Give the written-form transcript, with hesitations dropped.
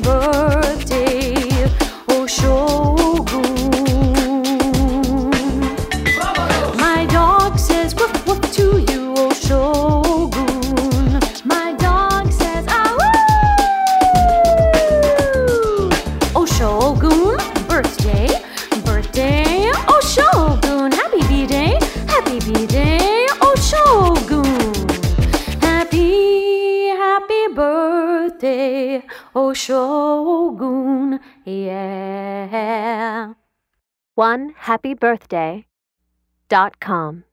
birthday, oh Shogun. My dog says woof woof to you, oh Shogun. My dog says ah woo. Oh Shogun, birthday, birthday, oh Shogun. Happy B-Day, oh Shogun. Happy birthday, oh Shogun, yeah. OneHappyBirthday.com